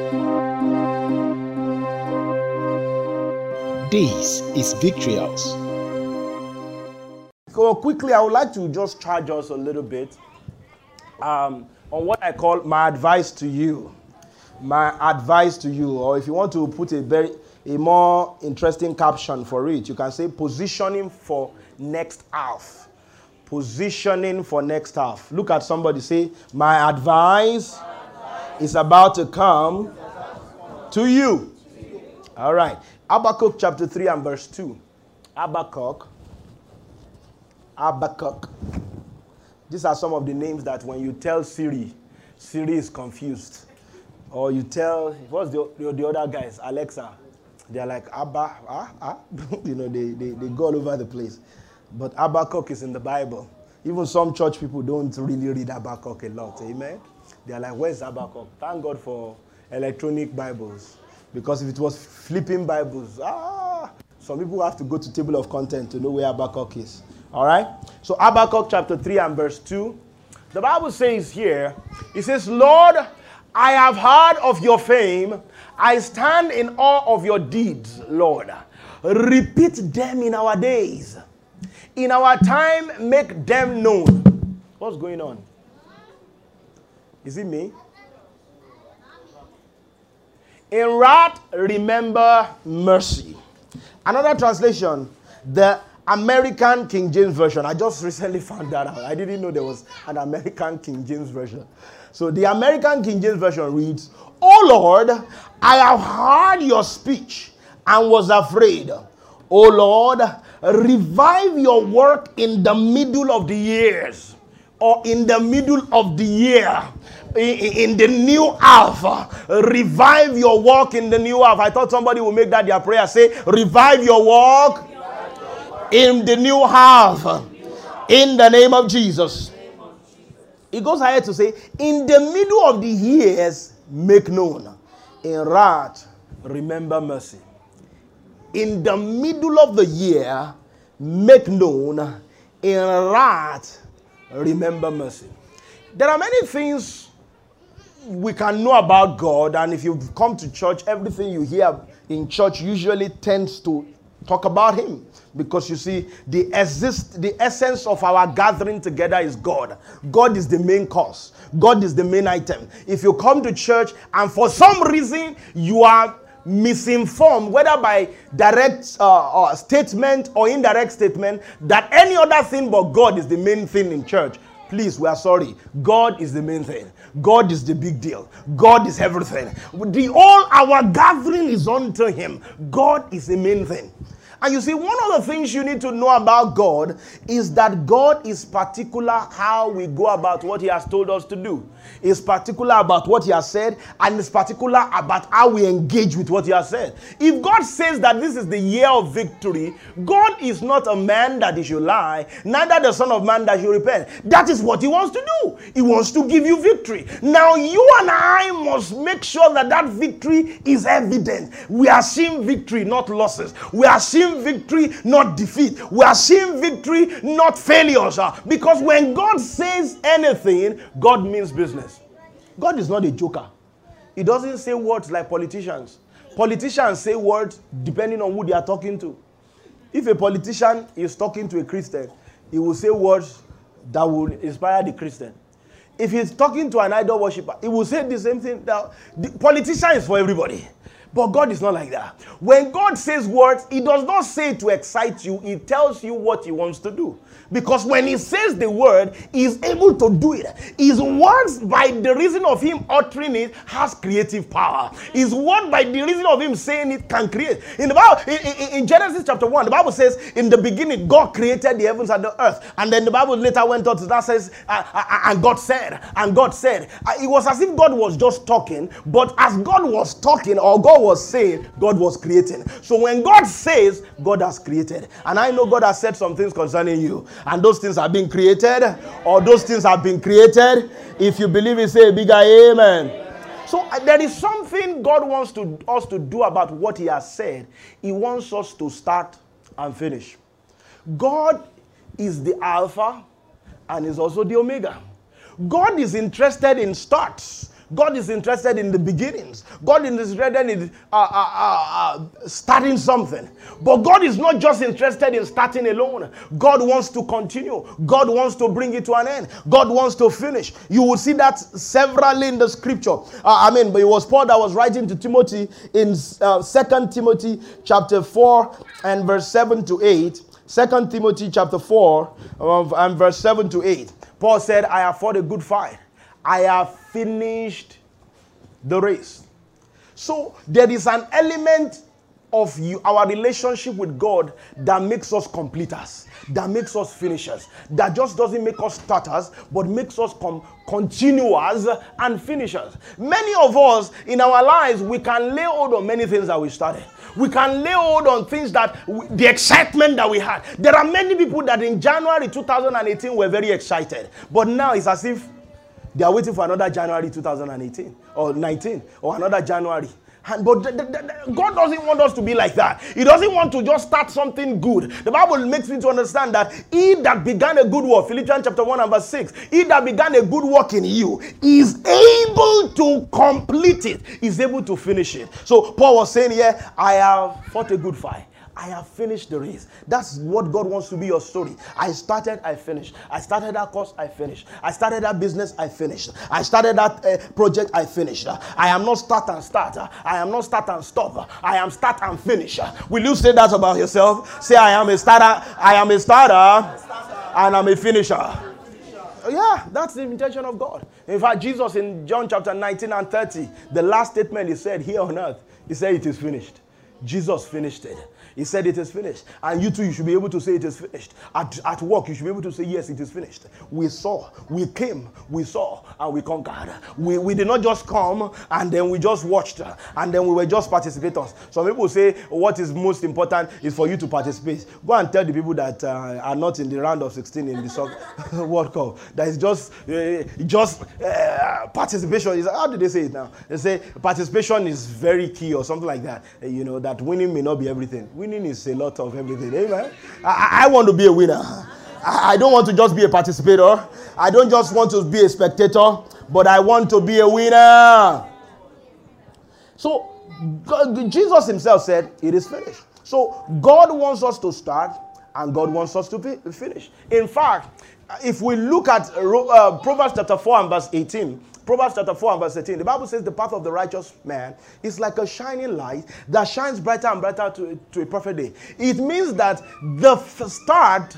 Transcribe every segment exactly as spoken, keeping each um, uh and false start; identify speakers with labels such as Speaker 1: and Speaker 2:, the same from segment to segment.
Speaker 1: This is Victory House.
Speaker 2: So quickly, I would like to just charge us a little bit um, on what I call my advice to you. My advice to you, or if you want to put a very a more interesting caption for it, you can say positioning for next half. Positioning for next half. Look at somebody, say, my advice, my advice is about to come to you. All right. Habakkuk chapter three and verse two. Habakkuk. Habakkuk. These are some of the names that when you tell Siri, Siri is confused. Or you tell, what's the, the, the other guys? Alexa. They're like, Abba, ah, ah. You know, they, they, they go all over the place. But Habakkuk is in the Bible. Even some church people don't really read Habakkuk a lot. Amen? They're like, where's Habakkuk? Thank God for electronic Bibles. Because if it was flipping Bibles, ah, some people have to go to table of content to know where Habakkuk is. All right? So Habakkuk chapter three and verse two. The Bible says here, it says, Lord, I have heard of your fame. I stand in awe of your deeds, Lord. Repeat them in our days. In our time, make them known. What's going on? Is it me? In wrath, remember mercy. Another translation, the American King James Version. I just recently found that out. I didn't know there was an American King James Version. So the American King James Version reads, O Lord, I have heard your speech and was afraid. O Lord, revive your work in the middle of the years, or in the middle of the year. In the new half, revive your walk in the new half. I thought somebody would make that their prayer. Say, revive your walk in the new half. In the name of Jesus. It goes ahead to say, in the middle of the years, make known. In wrath, remember mercy. In the middle of the year, make known. In wrath, remember mercy. There are many things we can know about God, and if you've come to church, everything you hear in church usually tends to talk about Him, because you see, the exist, the essence of our gathering together is God. God is the main cause. God is the main item. If you come to church and for some reason you are misinformed, whether by direct uh, uh, statement or indirect statement, that any other thing but God is the main thing in church, please, we are sorry. God is the main thing. God is the big deal. God is everything. The all our gathering is unto Him. God is the main thing. And you see, one of the things you need to know about God is that God is particular how we go about what He has told us to do. Is particular about what He has said, and is particular about how we engage with what He has said. If God says that this is the year of victory, God is not a man that He should lie, neither the Son of Man that He should repent. That is what He wants to do. He wants to give you victory. Now you and I must make sure that that victory is evident. We are seeing victory, not losses. We are seeing victory, not defeat. We are seeing victory, not failures. Because when God says anything, God means business. God is not a joker. He doesn't say words like politicians. Politicians say words depending on who they are talking to. If a politician is talking to a Christian, he will say words that will inspire the Christian. If he's talking to an idol worshiper, he will say the same thing. The politician is for everybody. But God is not like that. When God says words, He does not say it to excite you. He tells you what He wants to do. Because when He says the word, He is able to do it. His words, by the reason of Him uttering it, has creative power. His word, by the reason of Him saying it, can create. In the Bible, in, in, in Genesis chapter one, the Bible says, in the beginning, God created the heavens and the earth. And then the Bible later went on to that says, uh, uh, and God said, and God said. Uh, it was as if God was just talking, but as God was talking, or God was saying, God was creating. So when God says, God has created. And I know God has said some things concerning you. And those things have been created, or those things have been created. If you believe it, say a bigger amen. Amen. So uh, there is something God wants to, us to do about what He has said. He wants us to start and finish. God is the Alpha and is also the Omega. God is interested in starts. God is interested in the beginnings. God is interested in uh, uh, uh, uh, starting something. But God is not just interested in starting alone. God wants to continue. God wants to bring it to an end. God wants to finish. You will see that severally in the scripture. Uh, I mean, but it was Paul that was writing to Timothy in uh, Second Timothy chapter four and verse seven to eight. Second Timothy chapter four and verse seven to eight. Paul said, I have fought a good fight. I have finished the race. So there is an element of you, our relationship with God that makes us completers, that makes us finishers, that just doesn't make us starters, but makes us com- continuers and finishers. Many of us in our lives, we can lay hold on many things that we started. We can lay hold on things that, we, the excitement that we had. There are many people that in January two thousand eighteen were very excited. But now it's as if they are waiting for another January two thousand eighteen or nineteen or another January. And, but the, the, the, God doesn't want us to be like that. He doesn't want to just start something good. The Bible makes me to understand that he that began a good work, Philippians chapter one and verse six, he that began a good work in you is able to complete it, is able to finish it. So Paul was saying here, I have fought a good fight. I have finished the race. That's what God wants to be your story. I started, I finished. I started that course, I finished. I started that business, I finished. I started that uh, project, I finished. Uh, I am not start and start. Uh, I am not start and stop. Uh, I am start and finish. Uh, will you say that about yourself? Say, I am a starter, I am a starter, and I'm a finisher. Yeah, that's the intention of God. In fact, Jesus in John chapter nineteen and thirty, the last statement he said here on earth, he said it is finished. Jesus finished it. He said it is finished. And you too, you should be able to say it is finished. At, at work, you should be able to say, yes, it is finished. We saw, we came, we saw, and we conquered. We, we did not just come, and then we just watched, and then we were just participators. Some people say what is most important is for you to participate. Go and tell the people that uh, are not in the round of sixteen in the soccer World Cup. That is just, uh, just uh, participation. Is, how do they say it now? They say participation is very key or something like that. Uh, you know, that winning may not be everything. Winning is a lot of everything. Amen. I, I want to be a winner. I, I don't want to just be a participator. I don't just want to be a spectator, but I want to be a winner. So God, Jesus himself said, it is finished. So God wants us to start and God wants us to be, finish. In fact, if we look at uh, Proverbs chapter four and verse eighteen, Proverbs chapter four and verse eighteen, the Bible says the path of the righteous man is like a shining light that shines brighter and brighter to, to a perfect day. It means that the start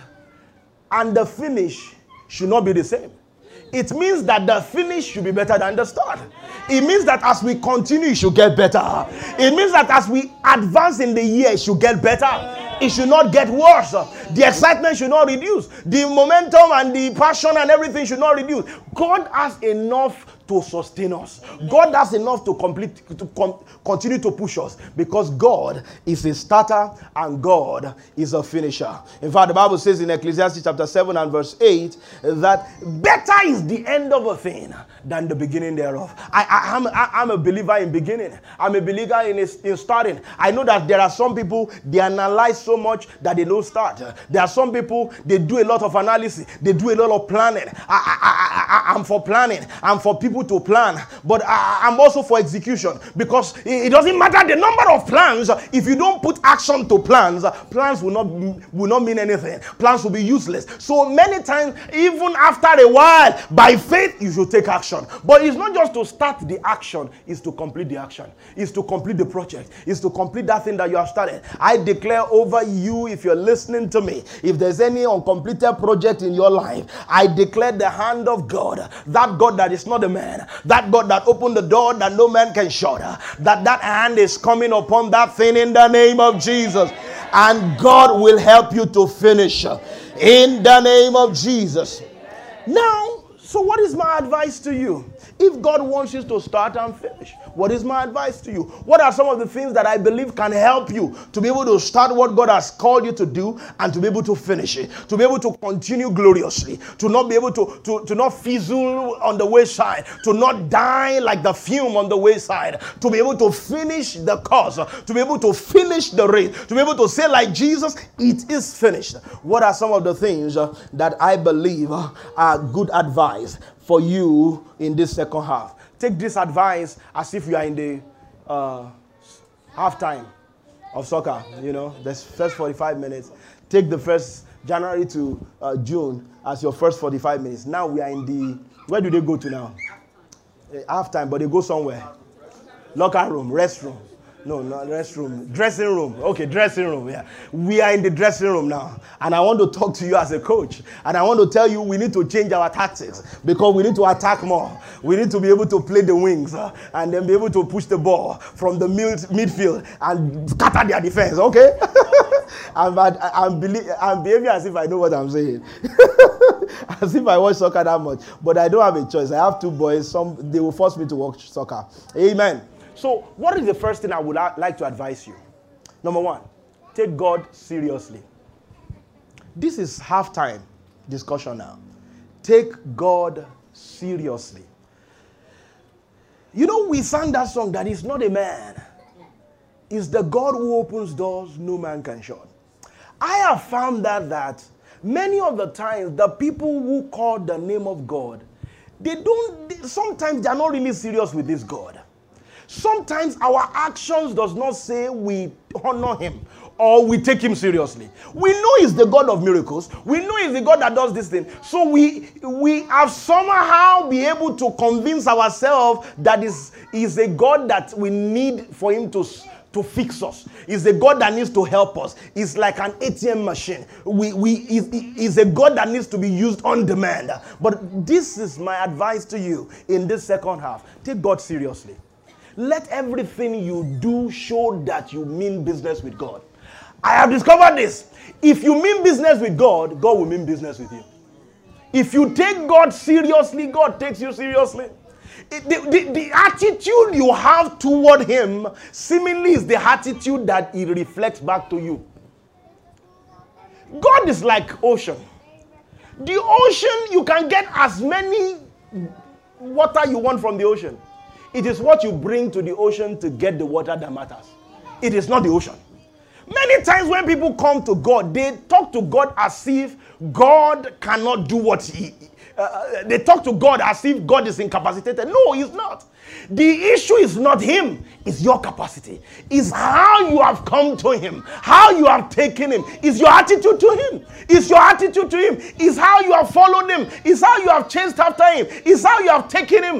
Speaker 2: and the finish should not be the same. It means that the finish should be better than the start. It means that as we continue, it should get better. It means that as we advance in the year, it should get better. It should not get worse. The excitement should not reduce. The momentum and the passion and everything should not reduce. God has enough to sustain us. God has enough to complete, to com- continue to push us, because God is a starter and God is a finisher. In fact, the Bible says in Ecclesiastes chapter seven and verse eight that better is the end of a thing than the beginning thereof. I, I, I'm, I, I'm a believer in beginning. I'm a believer in, in starting. I know that there are some people, they analyze so much that they don't start. There are some people, they do a lot of analysis. They do a lot of planning. I, I, I, I, I'm for planning. I'm for people to plan, but I, I'm also for execution, because it, it doesn't matter the number of plans. If you don't put action to plans, plans will not will not mean anything. Plans will be useless. So many times, even after a while, by faith you should take action. But it's not just to start the action, it's to complete the action. It's to complete the project. It's to complete that thing that you have started. I declare over you, if you're listening to me, if there's any uncompleted project in your life, I declare the hand of God, that God that is not a man, that God that opened the door that no man can shut, that that hand is coming upon that thing in the name of Jesus, and God will help you to finish in the name of Jesus. Now, so what is my advice to you? If God wants you to start and finish, what is my advice to you? What are some of the things that I believe can help you to be able to start what God has called you to do and to be able to finish it, to be able to continue gloriously, to not be able to, to, to not fizzle on the wayside, to not die like the fume on the wayside, to be able to finish the course, to be able to finish the race, to be able to say like Jesus, it is finished. What are some of the things that I believe are good advice for you in this second half? take this advice as if you are in the uh, halftime of soccer. You know, the first forty-five minutes. Take the first January to uh, June as your first forty-five minutes. Now we are in the, where do they go to now? Uh, halftime, but they go somewhere. Locker room, restroom. No, not restroom. Dressing room. Okay, dressing room. Yeah. We are in the dressing room now. And I want to talk to you as a coach. And I want to tell you we need to change our tactics because we need to attack more. We need to be able to play the wings uh, and then be able to push the ball from the mid- midfield and scatter their defense. Okay? I'm, I'm, belie- I'm behaving as if I know what I'm saying. As if I watch soccer that much. But I don't have a choice. I have two boys. Some They will force me to watch soccer. Amen. So, what is the first thing I would like to advise you? Number one, take God seriously. This is halftime discussion now. Take God seriously. You know, we sang that song that is not a man. It's the God who opens doors no man can shut. I have found that that many of the times the people who call the name of God, they don't, they, sometimes they are not really serious with this God. Sometimes our actions does not say we honor him or we take him seriously. We know he's the God of miracles. We know he's the God that does this thing. So we we have somehow be able to convince ourselves that is is a God that we need for him to to fix us. Is a God that needs to help us. It's like an A T M machine. We we is is a God that needs to be used on demand. But this is my advice to you in this second half. Take God seriously. Let everything you do show that you mean business with God. I have discovered this. If you mean business with God, God will mean business with you. If you take God seriously, God takes you seriously. The, the, the attitude you have toward him seemingly is the attitude that he reflects back to you. God is like ocean. The ocean, you can get as many water you want from the ocean. It is what you bring to the ocean to get the water that matters. It is not the ocean. Many times when people come to God, they talk to God as if God cannot do what he... Uh, they talk to God as if God is incapacitated. No, he's not. The issue is not him. It's your capacity. It's how you have come to him. How you have taken him. It's your attitude to him. It's your attitude to him. It's how you have followed him. It's how you have chased after him. It's how you have taken him.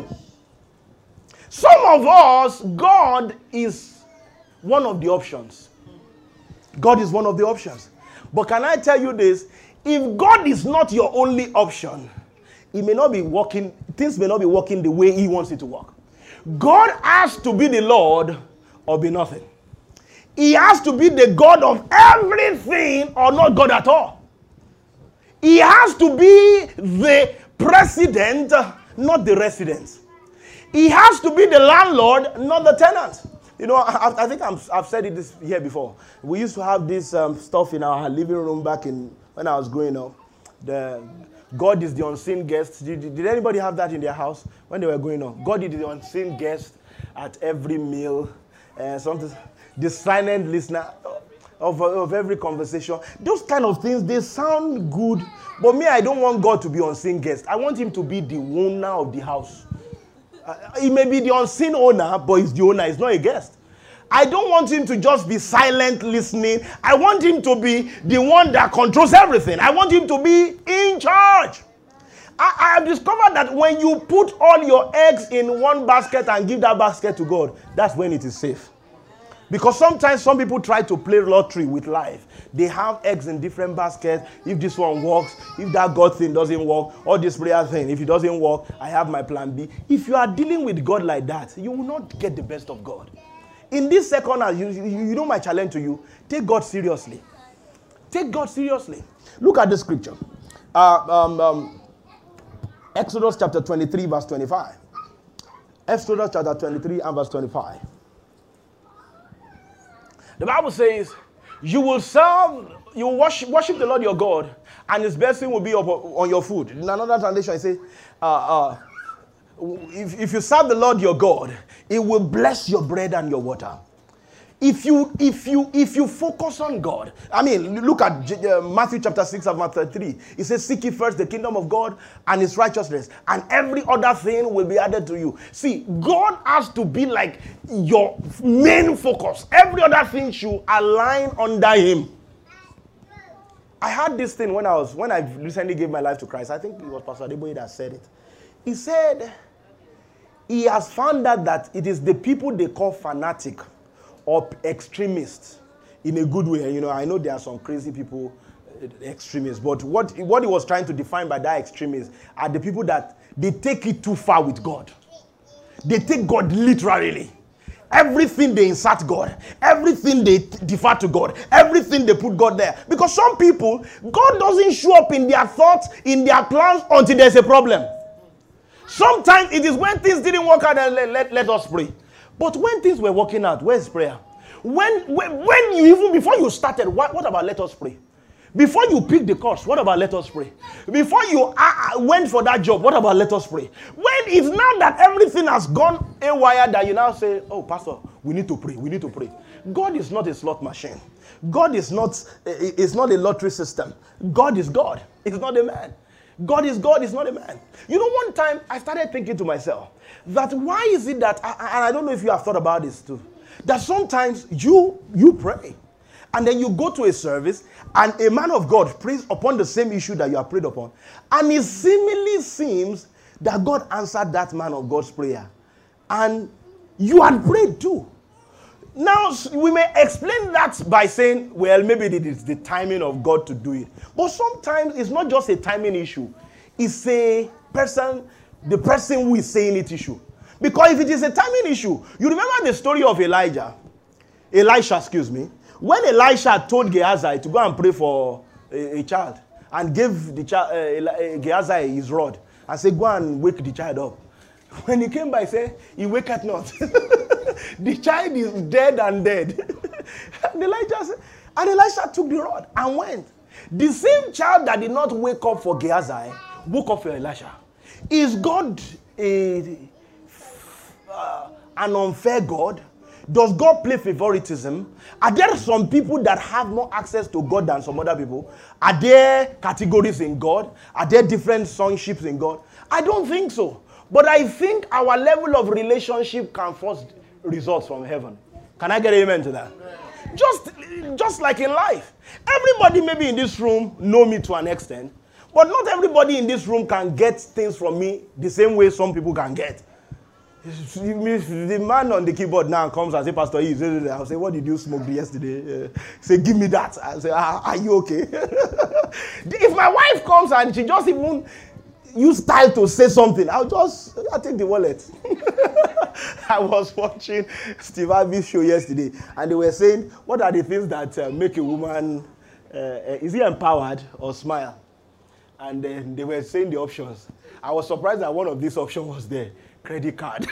Speaker 2: Some of us, God is one of the options. God is one of the options. But can I tell you this? If God is not your only option, it may not be working, things may not be working the way he wants it to work. God has to be the Lord or be nothing. He has to be the God of everything or not God at all. He has to be the president, not the resident. He has to be the landlord, not the tenant. You know, I, I think I'm, I've said it this here before. We used to have this um, stuff in our living room back in when I was growing up. The God is the unseen guest. Did, did anybody have that in their house when they were growing up? God is the unseen guest at every meal. Uh, something, the silent listener of, of every conversation. Those kind of things, they sound good. But me, I don't want God to be unseen guest. I want him to be the owner of the house. Uh, he may be the unseen owner, but he's the owner. He's not a guest. I don't want him to just be silent listening. I want him to be the one that controls everything. I want him to be in charge. I, I have discovered that when you put all your eggs in one basket and give that basket to God, that's when it is safe. Because sometimes some people try to play lottery with life. They have eggs in different baskets. If this one works, if that God thing doesn't work, or this prayer thing, if it doesn't work, I have my plan B. If you are dealing with God like that, you will not get the best of God. In this second hour, you, you, you know my challenge to you, take God seriously. Take God seriously. Look at the scripture. Uh, um, um, Exodus chapter twenty-three, verse twenty-five. Exodus chapter twenty-three and verse twenty-five. The Bible says, you will serve, you will worship, worship the Lord your God, and his blessing will be up on your food. In another translation, it says, uh, uh, if, if you serve the Lord your God, it will bless your bread and your water. If you if you if you focus on God, I mean, look at uh, Matthew chapter six and verse thirty-three. It says, "Seek ye first the kingdom of God and His righteousness, and every other thing will be added to you." See, God has to be like your main focus. Every other thing should align under Him. I had this thing when I was when I recently gave my life to Christ. I think it was Pastor Adeboye that said it. He said he has found out that it is the people they call fanatic or extremists in a good way. You know, I know there are some crazy people, extremists, but what, what he was trying to define by that extremists are the people that they take it too far with God. They take God literally. Everything they insert God, everything they t- defer to God, everything they put God there. Because some people, God doesn't show up in their thoughts, in their plans until there's a problem. Sometimes it is when things didn't work out and let, let, let us pray. But when things were working out, where's prayer? When, when, when you even, before you started, what, what about let us pray? Before you pick the course, what about let us pray? Before you uh, went for that job, what about let us pray? When it's now that everything has gone haywire that you now say, oh, Pastor, we need to pray, we need to pray. God is not a slot machine. God is not, is not a lottery system. God is God. He's not a man. God is God, is not a man. You know, one time I started thinking to myself that why is it that, and I don't know if you have thought about this too, that sometimes you, you pray and then you go to a service and a man of God prays upon the same issue that you have prayed upon, and it seemingly seems that God answered that man of God's prayer and you had prayed too. Now, we may explain that by saying, well, maybe it is the timing of God to do it. But sometimes it's not just a timing issue. It's a person, the person who is saying it issue. Because if it is a timing issue, you remember the story of Elijah, Elisha, excuse me, when Elisha told Gehazi to go and pray for a, a child and gave the child, uh, Gehazi his rod and said, go and wake the child up. When he came by, he said, he waketh not. The child is dead and dead. And Elijah said, and Elisha took the rod and went. The same child that did not wake up for Gehazi woke up for Elisha. Is God a, uh, an unfair God? Does God play favoritism? Are there some people that have more access to God than some other people? Are there categories in God? Are there different sonships in God? I don't think so. But I think our level of relationship can force results from heaven. Can I get an amen to that? Amen. Just, just like in life. Everybody maybe in this room know me to an extent, but not everybody in this room can get things from me the same way some people can get. The man on the keyboard now comes and says, Pastor E, I'll say, what did you smoke yesterday? Uh, say, give me that. I'll say, ah, are you okay? If my wife comes and she just even use style to say something, I'll just I'll take the wallet. I was watching Steve Harvey's show yesterday, and they were saying, what are the things that uh, make a woman, uh, uh, is he empowered or smile? And then they were saying the options. I was surprised that one of these options was there, credit card.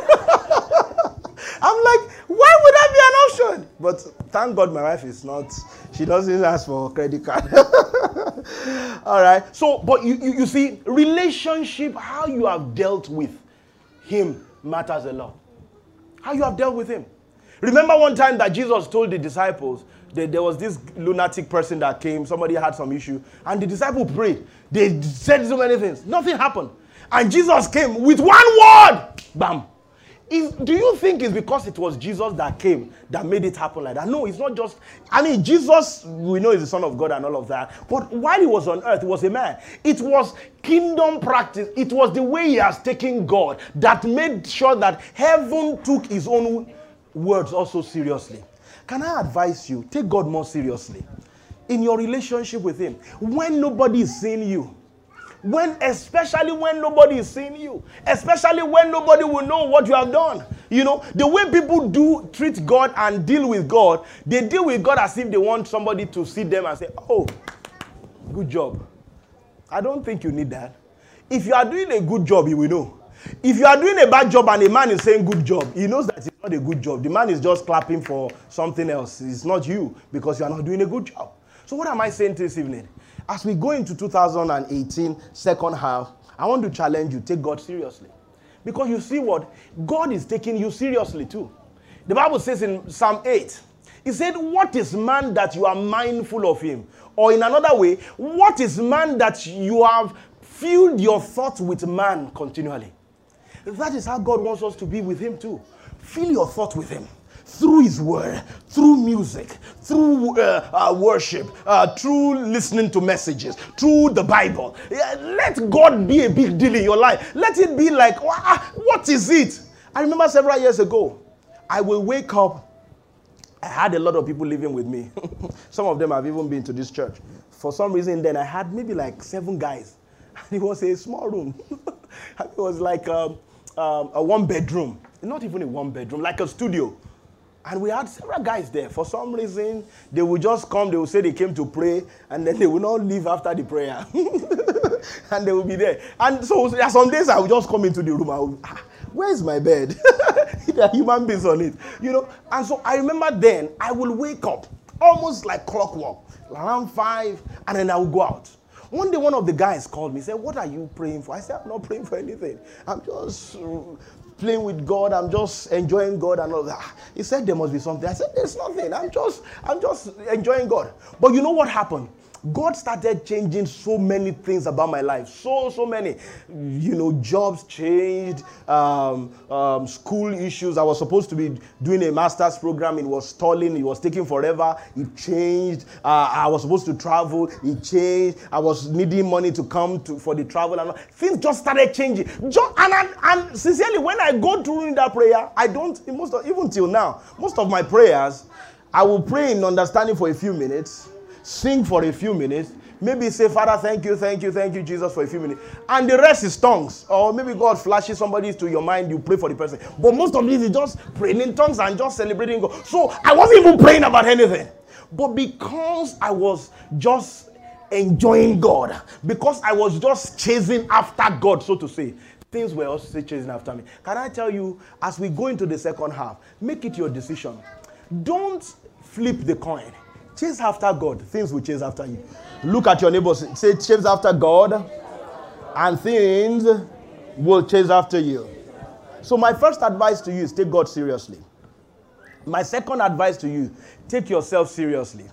Speaker 2: I'm like, why would that be an option? But thank God my wife is not, she doesn't ask for credit card. All right. So, but you, you, you see, relationship, how you have dealt with him matters a lot. How you have dealt with him. Remember one time that Jesus told the disciples that there was this lunatic person that came, somebody had some issue, and the disciple prayed. They said so many things. Nothing happened. And Jesus came with one word. Bam. Is, do you think it's because it was Jesus that came that made it happen like that? No, it's not just, I mean, Jesus, we know, is the Son of God and all of that. But while he was on earth, he was a man. It was kingdom practice. It was the way he has taken God that made sure that heaven took his own words also seriously. Can I advise you, take God more seriously in your relationship with him. When nobody is seeing you, When, especially when nobody is seeing you, especially when nobody will know what you have done. You know, the way people do treat God and deal with God, they deal with God as if they want somebody to see them and say, oh, good job. I don't think you need that. If you are doing a good job, he will know. If you are doing a bad job and a man is saying good job, he knows that it's not a good job. The man is just clapping for something else. It's not you because you are not doing a good job. So what am I saying this evening? As we go into two thousand eighteen, second half, I want to challenge you, take God seriously. Because you see what? God is taking you seriously too. The Bible says in Psalm eight, it said, what is man that you are mindful of him? Or in another way, what is man that you have filled your thoughts with man continually? That is how God wants us to be with him too. Fill your thought with him. Through his word, through music, through uh, uh, worship, uh, through listening to messages, through the Bible. Yeah, let God be a big deal in your life. Let it be like, what is it? I remember several years ago, I will wake up. I had a lot of people living with me. Some of them have even been to this church. For some reason, then I had maybe like seven guys. And it was a small room. It was like um, um, a one bedroom. Not even a one bedroom, like a studio. And we had several guys there. For some reason, they would just come, they would say they came to pray, and then they would not leave after the prayer. And they would be there. And so there are some days I would just come into the room. I would, ah, where is my bed? There are human beings on it. You know. And so I remember then, I will wake up, almost like clockwork, around five, and then I will go out. One day, one of the guys called me, said, what are you praying for? I said, I'm not praying for anything. I'm just uh, playing with God. I'm just enjoying God and all that. He said, there must be something. I said, there's nothing. I'm just, I'm just enjoying God. But you know what happened? God started changing so many things about my life. So, so many. You know, jobs changed, um, um, school issues. I was supposed to be doing a master's program. It was stalling. It was taking forever. It changed. Uh, I was supposed to travel. It changed. I was needing money to come to for the travel. And all. Things just started changing. Just, and, and, and sincerely, when I go through that prayer, I don't, most of, even till now, most of my prayers, I will pray in understanding for a few minutes, sing for a few minutes, maybe say, Father, thank you, thank you, thank you, Jesus, for a few minutes. And the rest is tongues. Or maybe God flashes somebody to your mind, you pray for the person. But most of this is just praying in tongues and just celebrating God. So I wasn't even praying about anything. But because I was just enjoying God, because I was just chasing after God, so to say, things were also chasing after me. Can I tell you, as we go into the second half, make it your decision. Don't flip the coin. Chase after God. Things will chase after you. Look at your neighbors. Say, chase after God, and things will chase after you. So my first advice to you is take God seriously. My second advice to you, take yourself seriously.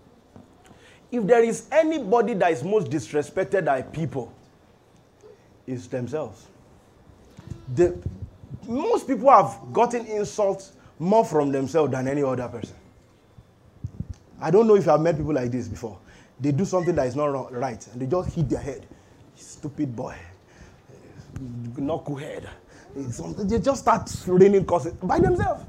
Speaker 2: If there is anybody that is most disrespected by people, it's themselves. The, most people have gotten insults more from themselves than any other person. I don't know if you have met people like this before. They do something that is not wrong, right, and they just hit their head. Stupid boy. Knucklehead. They just start raining curses by themselves.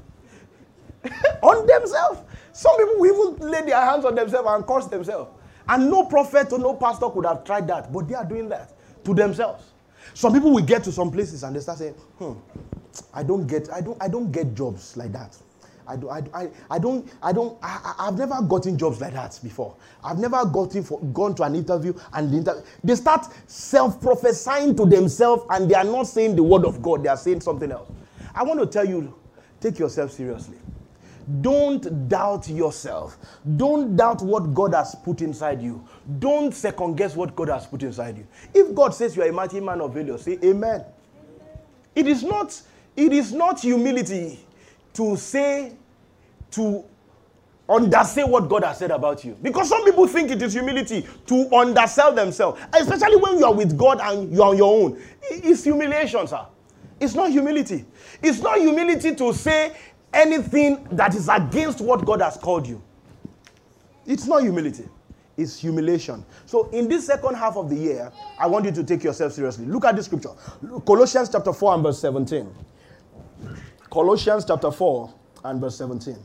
Speaker 2: On themselves. Some people will even lay their hands on themselves and curse themselves. And no prophet or no pastor could have tried that, but they are doing that to themselves. Some people will get to some places and they start saying, hmm, I don't get, I don't, I don't get jobs like that. I, do, I, I, I don't, I don't, I, I've never gotten jobs like that before. I've never gotten for, gone to an interview and the inter- they start self-prophesying to themselves and they are not saying the word of God. They are saying something else. I want to tell you, take yourself seriously. Don't doubt yourself. Don't doubt what God has put inside you. Don't second guess what God has put inside you. If God says you are a mighty man of valor, say amen. It is not, it is not humility to say, to undersay what God has said about you. Because some people think it is humility to undersell themselves. Especially when you are with God and you are on your own. It's humiliation, sir. It's not humility. It's not humility to say anything that is against what God has called you. It's not humility. It's humiliation. So in this second half of the year, I want you to take yourself seriously. Look at this scripture. Colossians chapter four and verse seventeen. Colossians chapter four and verse seventeen.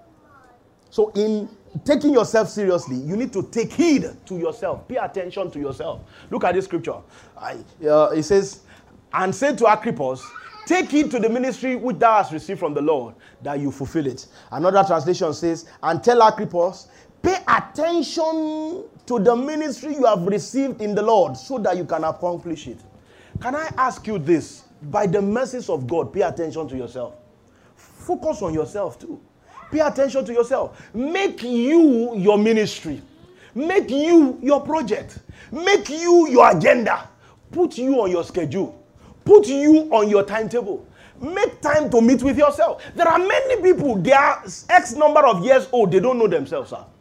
Speaker 2: So in taking yourself seriously, you need to take heed to yourself. Pay attention to yourself. Look at this scripture. I, uh, it says, and say to Archippus, take heed to the ministry which thou hast received from the Lord, that you fulfill it. Another translation says, and tell Archippus, pay attention to the ministry you have received in the Lord, so that you can accomplish it. Can I ask you this? By the mercies of God, pay attention to yourself. Focus on yourself too. Pay attention to yourself. Make you your ministry. Make you your project. Make you your agenda. Put you on your schedule. Put you on your timetable. Make time to meet with yourself. There are many people, they are X number of years old, they don't know themselves, sir.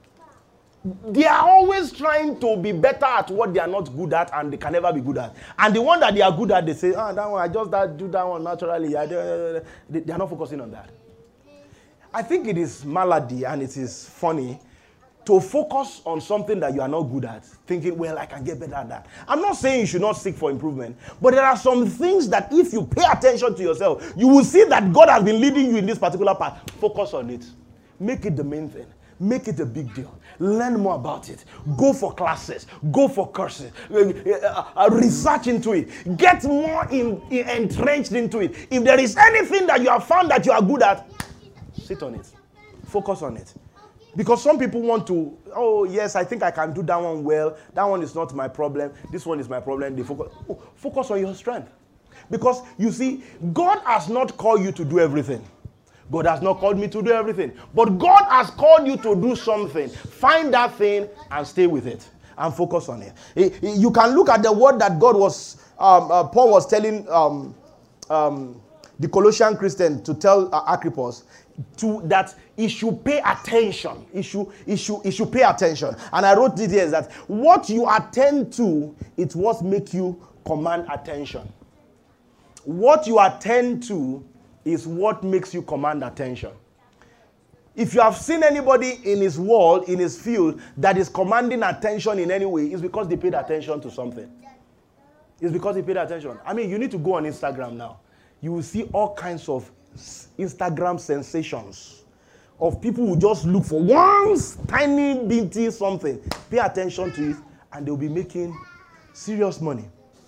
Speaker 2: They are always trying to be better at what they are not good at and they can never be good at. And the one that they are good at, they say, ah, that one, I just that, do that one naturally. I, they, they are not focusing on that. I think it is malady and it is funny to focus on something that you are not good at, thinking, well, I can get better at that. I'm not saying you should not seek for improvement, but there are some things that if you pay attention to yourself, you will see that God has been leading you in this particular path. Focus on it. Make it the main thing. Make it a big deal. Learn more about it. Go for classes. Go for courses. Uh, uh, research into it. Get more in, in, entrenched into it. If there is anything that you have found that you are good at, sit on it. Focus on it. Because some people want to, oh, yes, I think I can do that one well. That one is not my problem. This one is my problem. They focus. Oh, focus on your strength. Because, you see, God has not called you to do everything. God has not called me to do everything. But God has called you to do something. Find that thing and stay with it. And focus on it. You can look at the word that God was, um, uh, Paul was telling um, um, the Colossian Christian to tell uh, Agrippus to that he should pay attention. He should, he, should, he should pay attention. And I wrote it here that what you attend to, it's what makes you command attention. What you attend to is what makes you command attention. If you have seen anybody in his world, in his field, that is commanding attention in any way, it's because they paid attention to something. It's because they paid attention. I mean, you need to go on Instagram now. You will see all kinds of Instagram sensations of people who just look for one tiny, bitty something. Pay attention to it, and they'll be making serious money.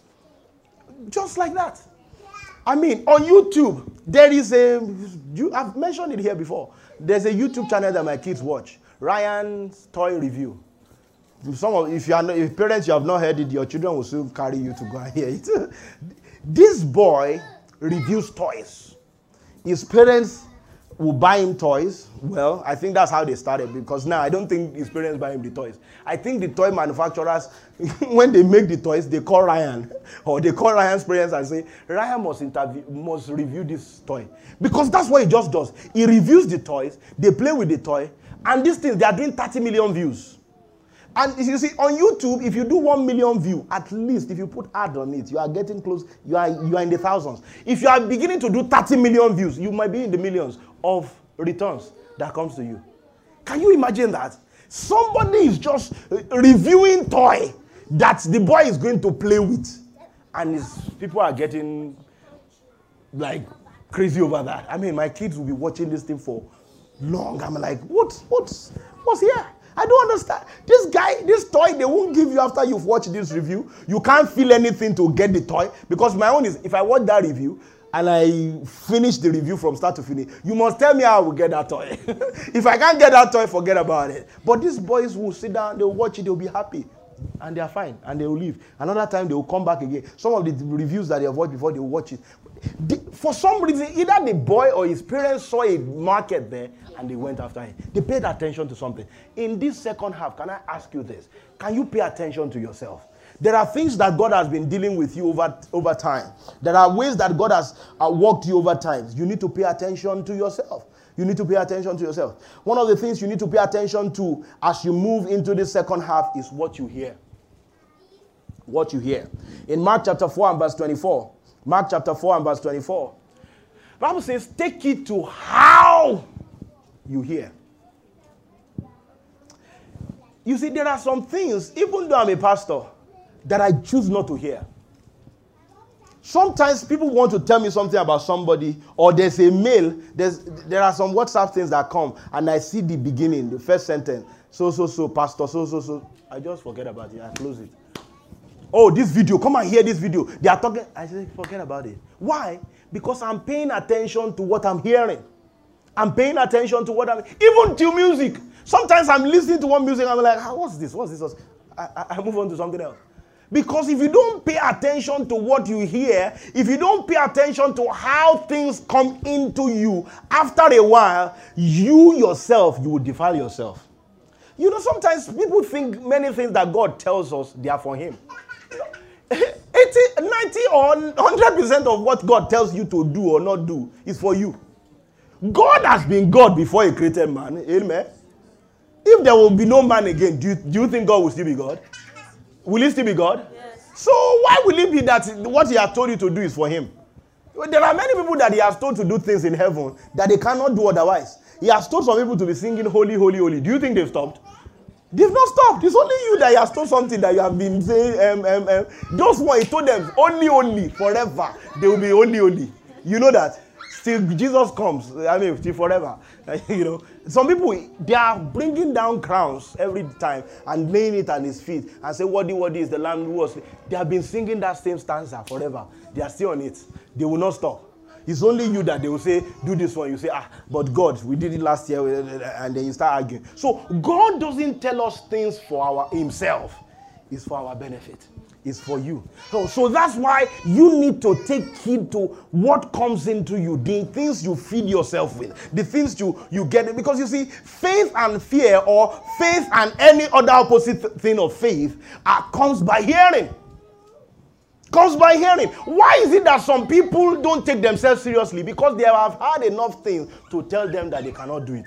Speaker 2: Just like that. I mean, on YouTube, there is a, you, I've mentioned it here before. There's a YouTube channel that my kids watch, Ryan's Toy Review. Some of, if you are not, if parents you have not heard it, your children will soon carry you to go and hear it. This boy reviews toys. His parents will buy him toys. Well, I think that's how they started, because now I don't think his parents buy him the toys. I think the toy manufacturers, when they make the toys, they call Ryan, or they call Ryan's parents and say, Ryan must interview, must review this toy. Because that's what he just does. He reviews the toys, they play with the toy, and these things, they are doing thirty million views. And you see, on YouTube, if you do one million view, at least if you put ad on it, you are getting close, you are, you are in the thousands. If you are beginning to do thirty million views, you might be in the millions of returns that comes to you. Can you imagine that? Somebody is just reviewing toy that the boy is going to play with. And his, people are getting like crazy over that. I mean, my kids will be watching this thing for long. I'm like, what, what's, what's here? I don't understand. This guy, this toy, they won't give you after you've watched this review. You can't feel anything to get the toy. Because my own is, if I watch that review and I finish the review from start to finish, you must tell me how I will get that toy. If I can't get that toy, forget about it. But these boys will sit down, they'll watch it, they'll be happy. And they're fine. And they will leave. Another time, they will come back again. Some of the reviews that they have watched before, they will watch it. They, for some reason, either the boy or his parents saw a market there and they went after it. They paid attention to something. In this second half, can I ask you this? Can you pay attention to yourself? There are things that God has been dealing with you over, over time. There are ways that God has uh, walked you over time. You need to pay attention to yourself. You need to pay attention to yourself. One of the things you need to pay attention to as you move into the second half is what you hear. What you hear. In Mark chapter four and verse twenty-four, Mark chapter four and verse twenty-four, the Bible says, take it to how you hear. You see, there are some things, even though I'm a pastor, that I choose not to hear. Sometimes people want to tell me something about somebody, or there's a mail, there's, there are some WhatsApp things that come, and I see the beginning, the first sentence, so, so, so, pastor, so, so, so. I just forget about it. I close it. Oh, this video, come and hear this video. They are talking. I say, forget about it. Why? Because I'm paying attention to what I'm hearing. I'm paying attention to what I'm, even to music. Sometimes I'm listening to one music, I'm like, ah, what's this? What's this? I, I, I move on to something else. Because if you don't pay attention to what you hear, if you don't pay attention to how things come into you, after a while, you yourself, you will defile yourself. You know, sometimes people think many things that God tells us, they are for him. eighty, ninety, or one hundred percent of what God tells you to do or not do is for you. God has been God before he created man. Amen. If there will be no man again, do you, do you think God will still be God? Will he still be God?
Speaker 3: Yes.
Speaker 2: So why will it be that what he has told you to do is for him? There are many people that he has told to do things in heaven that they cannot do otherwise. He has told some people to be singing holy, holy, holy. Do you think they've stopped? They've not stopped. It's only you that he has told something that you have been saying. Um, um, um. Those one, he told them only, only, forever. They will be only, only. You know that? Till Jesus comes, I mean, till forever. You know, some people, they are bringing down crowns every time and laying it at his feet and say, "Worthy, worthy is the Lamb who was." They have been singing that same stanza forever. They are still on it. They will not stop. It's only you that they will say, "Do this one." You say, "Ah, but God, we did it last year," and then you start arguing. So God doesn't tell us things for our himself. It's for our benefit. Is for you. So, so that's why you need to take heed to what comes into you, the things you feed yourself with, the things you, you get. Because you see, faith and fear, or faith and any other opposite thing of faith, uh, comes by hearing. Comes by hearing. Why is it that some people don't take themselves seriously? Because they have had enough things to tell them that they cannot do it.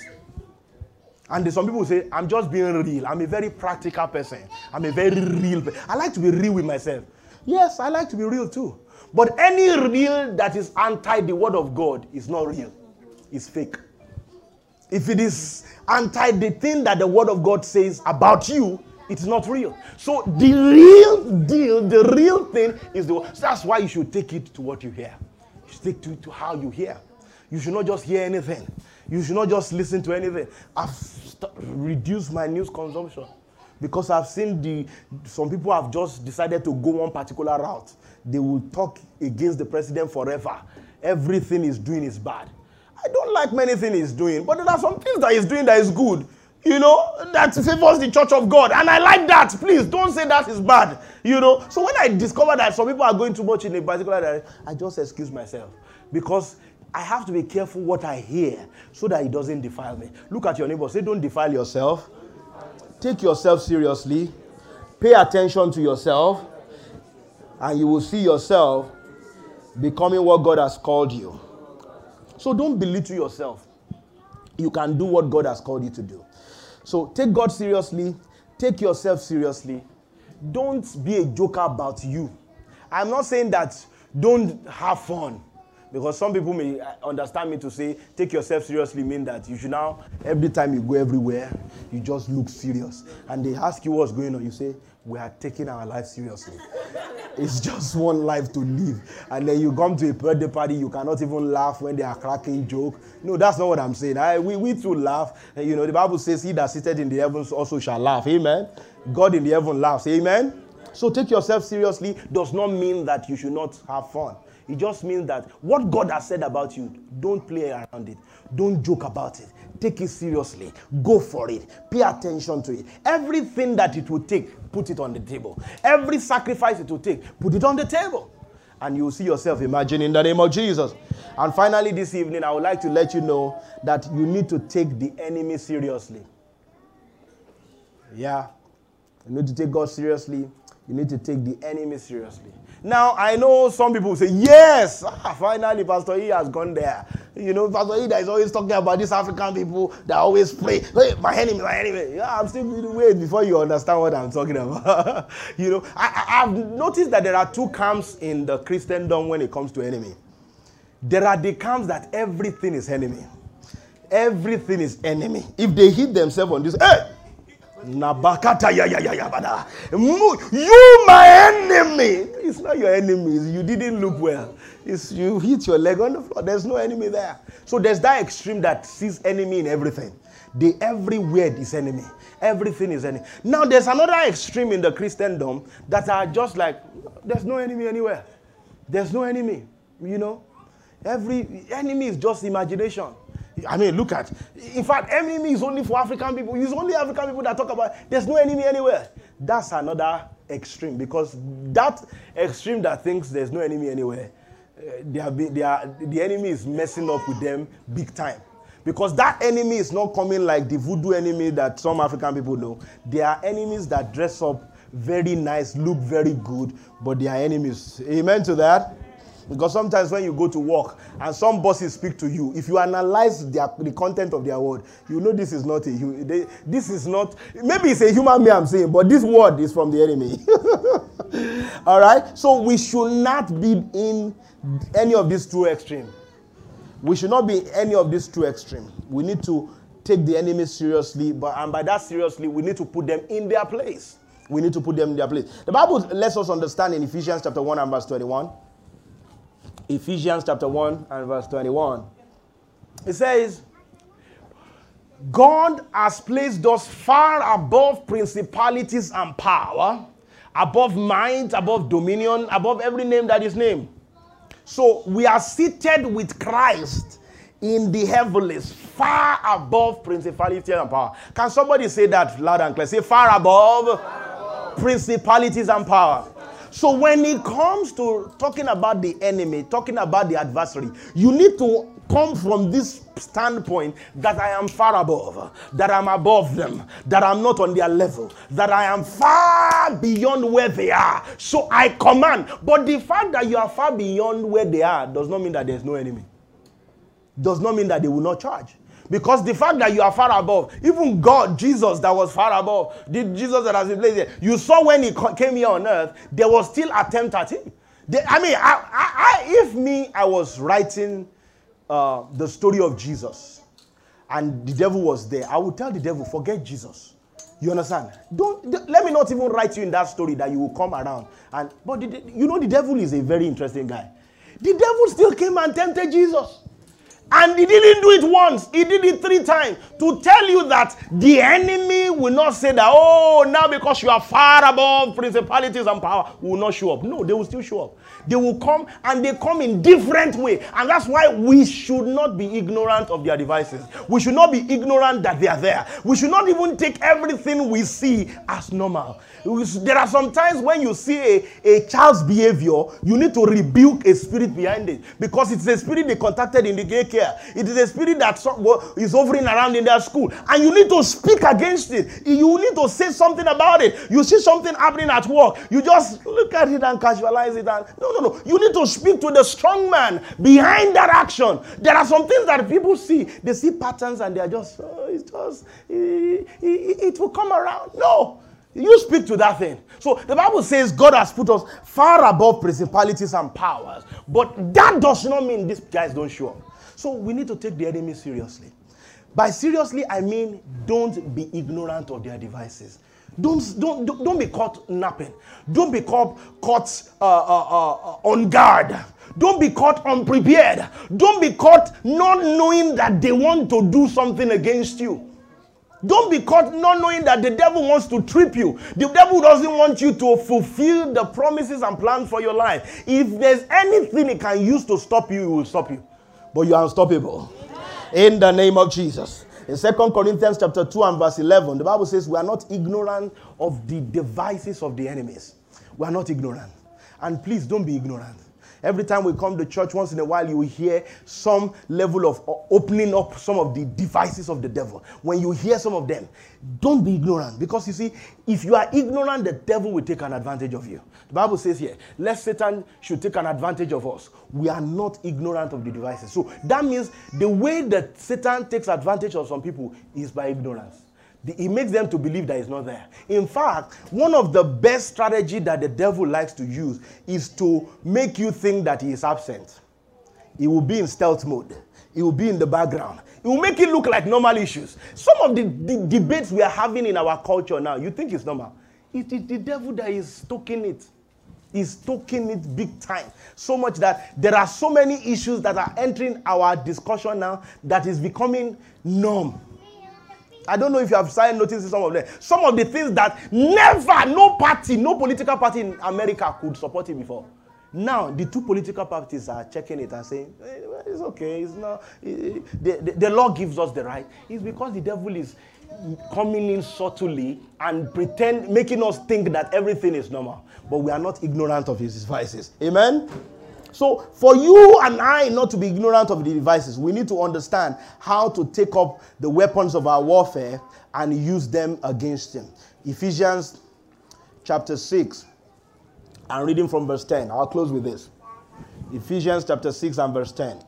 Speaker 2: And some people say, I'm just being real. I'm a very practical person. I'm a very real person. I like to be real with myself. Yes, I like to be real too. But any real that is anti the word of God is not real. It's fake. If it is anti the thing that the word of God says about you, it's not real. So the real deal, the real thing is the word. So that's why you should take it to what you hear. You should take it to how you hear. You should not just hear anything. You should not just listen to anything. I've st- reduced my news consumption because I've seen the some people have just decided to go one particular route. They will talk against the president forever. Everything he's doing is bad. I don't like many things he's doing, but there are some things that he's doing that is good. You know, that favors the church of God. And I like that. Please don't say that is bad. You know, so when I discover that some people are going too much in a particular direction, I just excuse myself because I have to be careful what I hear so that it doesn't defile me. Look at your neighbor. Say, don't defile yourself. Take yourself seriously. Pay attention to yourself. And you will see yourself becoming what God has called you. So don't belittle yourself. You can do what God has called you to do. So take God seriously. Take yourself seriously. Don't be a joker about you. I'm not saying that don't have fun. Because some people may understand me to say, take yourself seriously mean that you should now, every time you go everywhere, you just look serious. And they ask you what's going on. You say, we are taking our life seriously. It's just one life to live. And then you come to a birthday party, you cannot even laugh when they are cracking joke. No, that's not what I'm saying. I, we, we too laugh. And, you know, the Bible says, he that sitteth in the heavens also shall laugh. Amen. God in the heaven laughs. Amen. So take yourself seriously does not mean that you should not have fun. It just means that what God has said about you, don't play around it. Don't joke about it. Take it seriously. Go for it. Pay attention to it. Everything that it will take, put it on the table. Every sacrifice it will take, put it on the table. And you will see yourself emerging in the name of Jesus. And finally this evening, I would like to let you know that you need to take the enemy seriously. Yeah. You need to take God seriously. You need to take the enemy seriously. Now, I know some people say, yes, ah, finally, Pastor E has gone there. You know, Pastor E that is always talking about these African people that always pray, hey, my enemy, my enemy. Yeah, I'm still waiting before you understand what I'm talking about. You know, I, I've noticed that there are two camps in the Christendom when it comes to enemy. There are the camps that everything is enemy. Everything is enemy. If they hit themselves on this, hey! Nabakata ya ya ya ya bada. You my enemy. It's not your enemy. You didn't look well. It's you hit your leg on the floor. There's no enemy there. So there's that extreme that sees enemy in everything. The every word is enemy. Everything is enemy. Now there's another extreme in the Christendom that are just like there's no enemy anywhere. There's no enemy. You know, every enemy is just imagination. I mean, look at, in fact, enemy is only for African people. It's only African people that talk about, there's no enemy anywhere. That's another extreme, because that extreme that thinks there's no enemy anywhere, uh, they are, they are, the enemy is messing up with them big time. Because that enemy is not coming like the voodoo enemy that some African people know. They are enemies that dress up very nice, look very good, but they are enemies. Amen to that? Because sometimes when you go to work and some bosses speak to you, if you analyze their, the content of their word, you know this is not a they, this is not, maybe it's a human being I'm saying, but this word is from the enemy. All right? So we should not be in any of these two extremes. We should not be in any of these two extremes. We need to take the enemy seriously, but and by that seriously, we need to put them in their place. We need to put them in their place. The Bible lets us understand in Ephesians chapter one and verse twenty-one. Ephesians chapter one and verse twenty-one. It says, God has placed us far above principalities and power, above might, above dominion, above every name that is named. So we are seated with Christ in the heavens, far above principalities and power. Can somebody say that loud and clear? Say far above, far above. Principalities and power. So when it comes to talking about the enemy, talking about the adversary, you need to come from this standpoint that I am far above, that I'm above them, that I'm not on their level, that I am far beyond where they are. So I command. But the fact that you are far beyond where they are does not mean that there's no enemy. Does not mean that they will not charge. Because the fact that you are far above, even God, Jesus that was far above, the Jesus that has been placed here, you saw when he came here on earth, there was still attempt at him. They, I mean, I, I, I, if me, I was writing uh, the story of Jesus, and the devil was there, I would tell the devil, forget Jesus. You understand? Don't th- let me not even write you in that story that you will come around. And but the, you know, the devil is a very interesting guy. The devil still came and tempted Jesus. And he didn't do it once. He did it three times to tell you that the enemy will not say that, oh, now because you are far above principalities and power, will not show up. No, they will still show up. They will come, and they come in different way. And that's why we should not be ignorant of their devices. We should not be ignorant that they are there. We should not even take everything we see as normal. There are some times when you see a, a child's behavior, you need to rebuke a spirit behind it. Because it's a spirit they contacted in the daycare. It is a spirit that is hovering around in their school. And you need to speak against it. You need to say something about it. You see something happening at work. You just look at it and casualize it. And no, no, no. You need to speak to the strong man behind that action. There are some things that people see. They see patterns and they are just, oh, it's just, it, it, it will come around. No. You speak to that thing. So the Bible says God has put us far above principalities and powers. But that does not mean these guys don't show up. So we need to take the enemy seriously. By seriously, I mean don't be ignorant of their devices. Don't, don't, don't, don't be caught napping. Don't be caught, caught uh, uh, uh, on guard. Don't be caught unprepared. Don't be caught not knowing that they want to do something against you. Don't be caught not knowing that the devil wants to trip you. The devil doesn't want you to fulfill the promises and plans for your life. If there's anything he can use to stop you, he will stop you. But you are unstoppable. Amen. In the name of Jesus. In Second Corinthians chapter two and verse eleven, the Bible says we are not ignorant of the devices of the enemies. We are not ignorant. And please don't be ignorant. Every time we come to church, once in a while, you will hear some level of opening up some of the devices of the devil. When you hear some of them, don't be ignorant. Because you see, if you are ignorant, the devil will take an advantage of you. The Bible says here, lest Satan should take an advantage of us. We are not ignorant of the devices. So that means the way that Satan takes advantage of some people is by ignorance. It makes them to believe that it's not there. In fact, one of the best strategies that the devil likes to use is to make you think that he is absent. He will be in stealth mode. He will be in the background. It will make it look like normal issues. Some of the, the debates we are having in our culture now, you think it's normal. It is the devil that is stoking it. He's stoking it big time. So much that there are so many issues that are entering our discussion now that is becoming norm. I don't know if you have started noticing some of them. Some of the things that never, no party, no political party in America could support it before. Now, the two political parties are checking it and saying, eh, it's okay, it's not, eh, the, the, the law gives us the right. It's because the devil is coming in subtly and pretend, making us think that everything is normal. But we are not ignorant of his devices. Amen? So, for you and I not to be ignorant of the devices, we need to understand how to take up the weapons of our warfare and use them against him. Ephesians chapter six and reading from verse ten. I'll close with this. Ephesians chapter six and verse ten.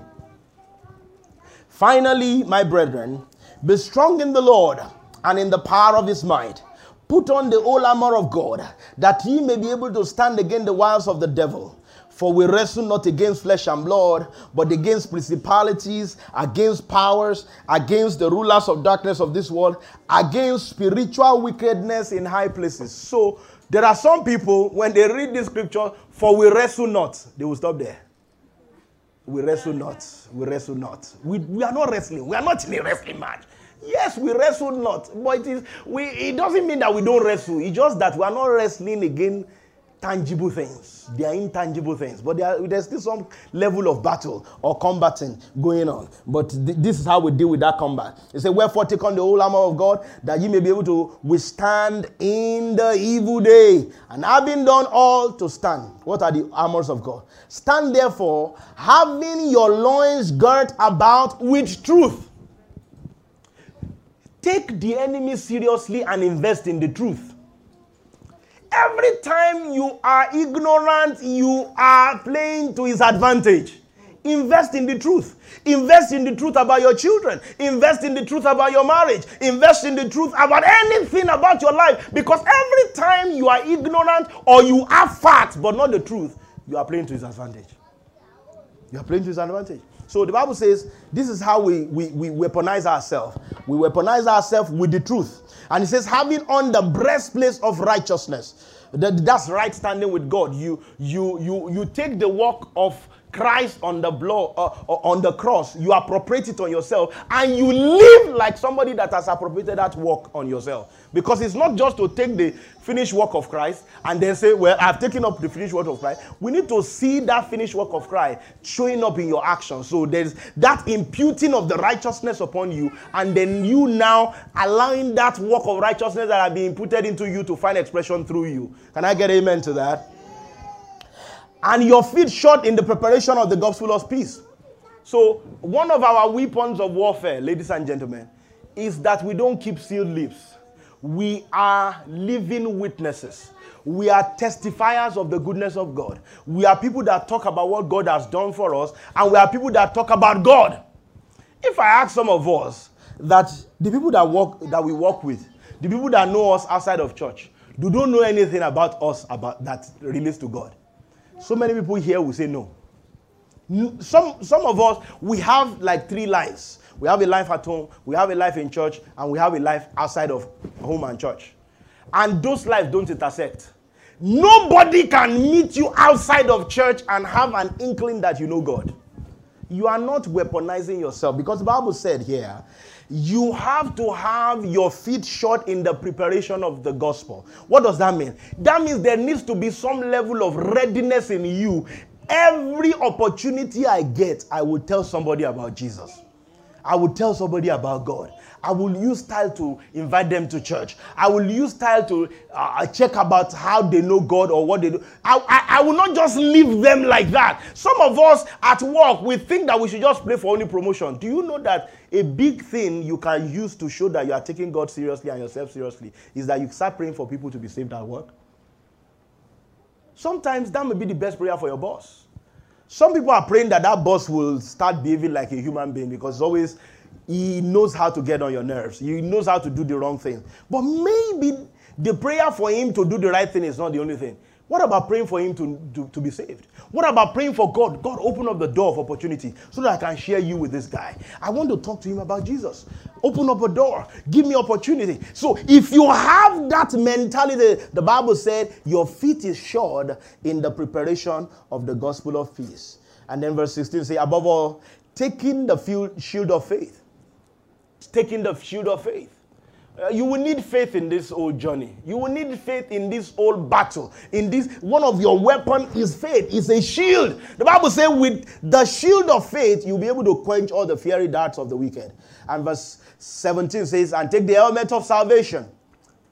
Speaker 2: Finally, my brethren, be strong in the Lord and in the power of his might. Put on the whole armor of God, that ye may be able to stand against the wiles of the devil. For we wrestle not against flesh and blood, but against principalities, against powers, against the rulers of darkness of this world, against spiritual wickedness in high places. So there are some people, when they read this scripture, for we wrestle not, they will stop there. We wrestle not. We wrestle not. We, we are not wrestling. We are not in a wrestling match. Yes, we wrestle not. But it, is, we, it doesn't mean that we don't wrestle. It's just that we are not wrestling against tangible things. They are intangible things. But are, there's still some level of battle or combating going on. But th- this is how we deal with that combat. It says, wherefore take on the whole armor of God, that ye may be able to withstand in the evil day. And having done all, to stand. What are the armors of God? Stand therefore, having your loins girt about with truth. Take the enemy seriously and invest in the truth. Every time you are ignorant, you are playing to his advantage. Invest in the truth. Invest in the truth about your children. Invest in the truth about your marriage. Invest in the truth about anything about your life. Because every time you are ignorant or you are facts but not the truth, you are playing to his advantage. You are playing to his advantage. So the Bible says this is how we, we, we weaponize ourselves. We weaponize ourselves with the truth. And it says, having on the breastplate of righteousness. That, that's right standing with God. You, you, you, you take the work of Christ on the blow, uh, on the cross. You appropriate it on yourself. And you live like somebody that has appropriated that work on yourself. Because it's not just to take the finished work of Christ and then say, well, I've taken up the finished work of Christ. We need to see that finished work of Christ showing up in your actions. So there's that imputing of the righteousness upon you, and then you now allowing that work of righteousness that has been imputed into you to find expression through you. Can I get amen to that? And your feet shod in the preparation of the gospel of peace. So one of our weapons of warfare, ladies and gentlemen, is that we don't keep sealed lips. We are living witnesses. We are testifiers of the goodness of God. We are people that talk about what God has done for us, and we are people that talk about God. If I ask some of us that the people that work that we work with, the people that know us outside of church, do don't know anything about us about that relates to God. So many people here will say no. Some, some of us, we have like three lives. We have a life at home, we have a life in church, and we have a life outside of home and church. And those lives don't intersect. Nobody can meet you outside of church and have an inkling that you know God. You are not weaponizing yourself, because the Bible said here, you have to have your feet shod in the preparation of the gospel. What does that mean? That means there needs to be some level of readiness in you. Every opportunity I get, I will tell somebody about Jesus. I will tell somebody about God. I will use style to invite them to church. I will use style to uh, check about how they know God or what they do. I, I, I will not just leave them like that. Some of us at work, we think that we should just play for only promotion. Do you know that a big thing you can use to show that you are taking God seriously and yourself seriously is that you start praying for people to be saved at work? Sometimes that may be the best prayer for your boss. Some people are praying that that boss will start behaving like a human being, because always he knows how to get on your nerves. He knows how to do the wrong thing. But maybe the prayer for him to do the right thing is not the only thing. What about praying for him to, to, to be saved? What about praying for God? God, open up the door of opportunity so that I can share you with this guy. I want to talk to him about Jesus. Open up a door. Give me opportunity. So if you have that mentality, the Bible said your feet is shod in the preparation of the gospel of peace. And then verse sixteen says, above all, taking the shield of faith. Taking the shield of faith. Uh, you will need faith in this old journey. You will need faith in this old battle. In this, one of your weapons is faith. It's a shield. The Bible says with the shield of faith, you'll be able to quench all the fiery darts of the wicked. And verse seventeen says, and take the helmet of salvation,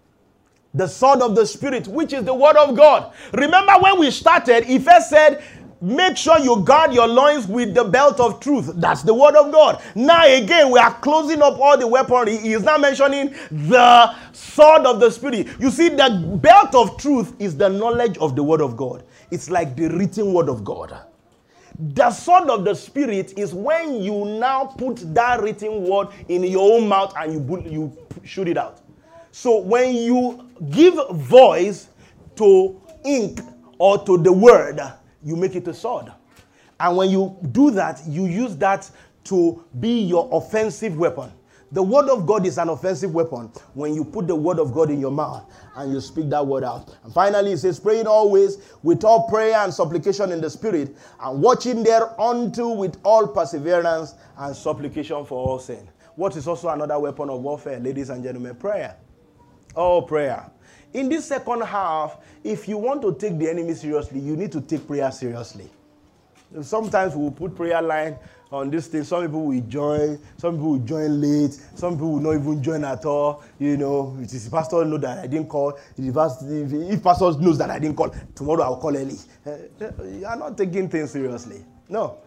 Speaker 2: the sword of the Spirit, which is the word of God. Remember when we started, he first said, make sure you guard your loins with the belt of truth. That's the word of God. Now again, we are closing up all the weaponry. He is now mentioning the sword of the Spirit. You see, the belt of truth is the knowledge of the word of God. It's like the written word of God. The sword of the Spirit is when you now put that written word in your own mouth and you, you shoot it out. So when you give voice to ink or to the word, you make it a sword. And when you do that, you use that to be your offensive weapon. The word of God is an offensive weapon when you put the word of God in your mouth and you speak that word out. And finally, it says, praying always with all prayer and supplication in the Spirit, and watching thereunto with all perseverance and supplication for all sin. What is also another weapon of warfare, ladies and gentlemen? Prayer. Oh, prayer. In this second half, if you want to take the enemy seriously, you need to take prayer seriously. Sometimes we will put prayer line on this thing. Some people will join, some people will join late, some people will not even join at all. You know, it is the pastor knows that I didn't call. If the pastor knows that I didn't call, tomorrow I'll call early. You are not taking things seriously. No.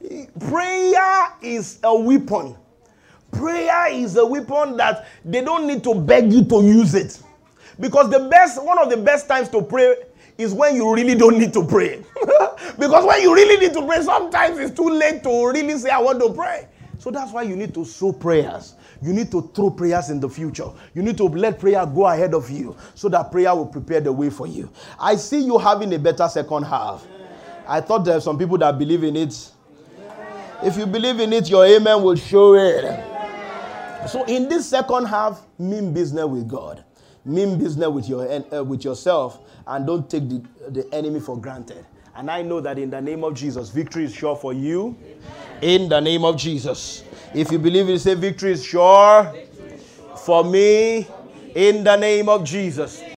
Speaker 2: Prayer is a weapon. Prayer is a weapon that they don't need to beg you to use it. Because the best, one of the best times to pray is when you really don't need to pray. Because when you really need to pray, sometimes it's too late to really say, I want to pray. So that's why you need to sow prayers. You need to throw prayers in the future. You need to let prayer go ahead of you so that prayer will prepare the way for you. I see you having a better second half. I thought there are some people that believe in it. If you believe in it, your amen will show it. So in this second half, mean business with God. Mean business with your uh, with yourself, and don't take the, the enemy for granted. And I know that in the name of Jesus, victory is sure for you. Amen. In the name of Jesus. If you believe it, say victory is sure, victory is sure for me. In the name of Jesus.